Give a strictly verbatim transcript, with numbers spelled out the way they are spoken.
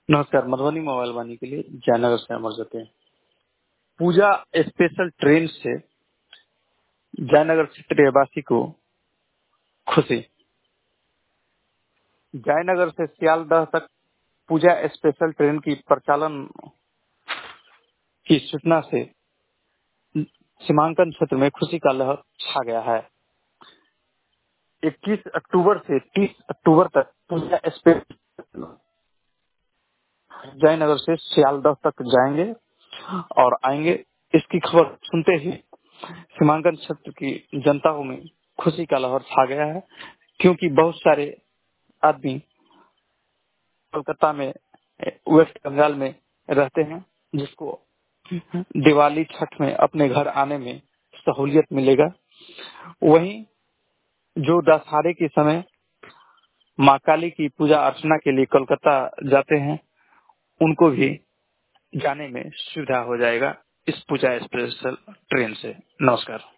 नमस्कार। मधुबनी मोबाइल वाणी के लिए जयनगर से अमर जाते हैं। पूजा स्पेशल ट्रेन से जयनगर क्षेत्रीय वासी को खुशी। जयनगर से सियालदह तक पूजा स्पेशल ट्रेन की परिचालन की सूचना से सीमांकन क्षेत्र में खुशी का लहर छा गया है। इक्कीस अक्टूबर से तीस अक्टूबर तक पूजा स्पेशल जयनगर से सियालदह तक जाएंगे और आएंगे। इसकी खबर सुनते ही सीमांकन क्षेत्र की जनताओं में खुशी का लहर छा गया है, क्योंकि बहुत सारे आदमी कोलकाता में, वेस्ट बंगाल में रहते हैं, जिसको दिवाली छठ में अपने घर आने में सहूलियत मिलेगा। वहीं जो दशहरे के समय माँ काली की पूजा अर्चना के लिए कोलकाता जाते हैं, उनको भी जाने में सुविधा हो जाएगा इस पूजा स्पेशल ट्रेन से। नमस्कार।